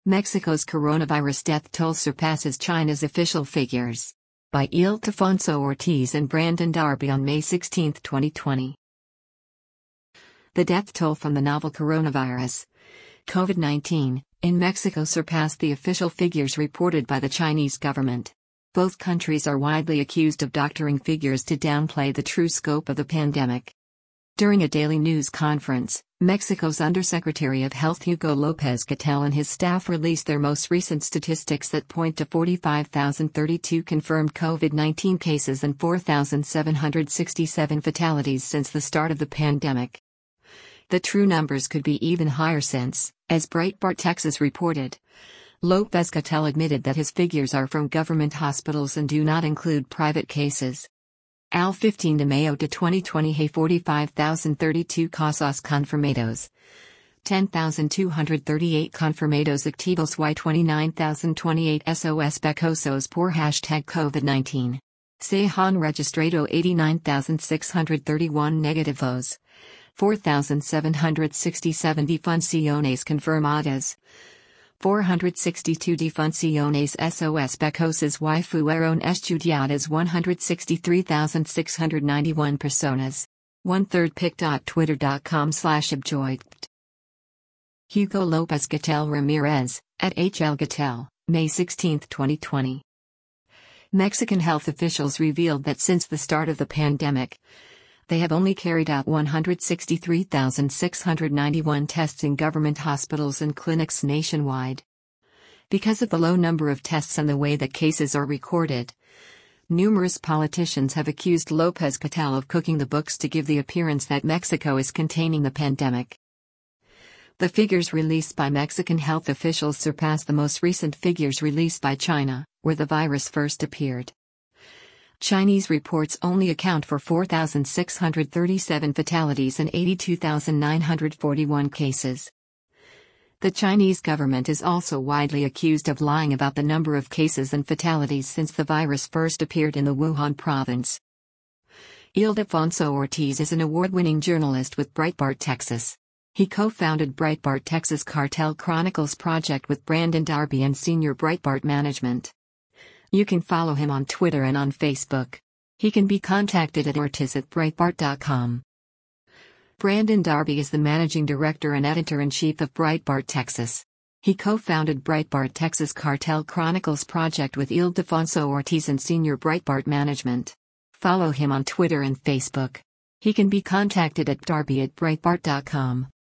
Mexico's coronavirus death toll surpasses China's official figures. By Ildefonso Ortiz and Brandon Darby on May 16, 2020. The death toll from the novel coronavirus, COVID-19, in Mexico surpassed the official figures reported by the Chinese government. Both countries are widely accused of doctoring figures to downplay the true scope of the pandemic. During a daily news conference, Mexico's Undersecretary of Health Hugo López-Gatell and his staff released their most recent statistics that point to 45,032 confirmed COVID-19 cases and 4,767 fatalities since the start of the pandemic. The true numbers could be even higher since, as Breitbart Texas reported, López-Gatell admitted that his figures are from government hospitals and do not include private cases. Al 15 de Mayo de 2020 hay 45,032 casos confirmados. 10,238 confirmados activos y 29,028 sospechosos por #COVID-19. Se han registrado 89,631 negativos. 4,767 defunciones confirmadas. 462 defunciones sospechosas y fueron estudiadas 163,691 personas. 1/3 pic.twitter.com/objoyed. Hugo López-Gatell Ramirez, at HL Gatell, May 16, 2020. Mexican health officials revealed that since the start of the pandemic, they have only carried out 163,691 tests in government hospitals and clinics nationwide. Because of the low number of tests and the way that cases are recorded, numerous politicians have accused López-Gatell of cooking the books to give the appearance that Mexico is containing the pandemic. The figures released by Mexican health officials surpass the most recent figures released by China, where the virus first appeared. Chinese reports only account for 4,637 fatalities and 82,941 cases. The Chinese government is also widely accused of lying about the number of cases and fatalities since the virus first appeared in the Wuhan province. Ildefonso Ortiz is an award-winning journalist with Breitbart Texas. He co-founded Breitbart Texas Cartel Chronicles project with Brandon Darby and senior Breitbart management. You can follow him on Twitter and on Facebook. He can be contacted at ortiz@breitbart.com. Brandon Darby is the managing director and editor-in-chief of Breitbart Texas. He co-founded Breitbart Texas Cartel Chronicles project with Ildefonso Ortiz and senior Breitbart management. Follow him on Twitter and Facebook. He can be contacted at darby@breitbart.com.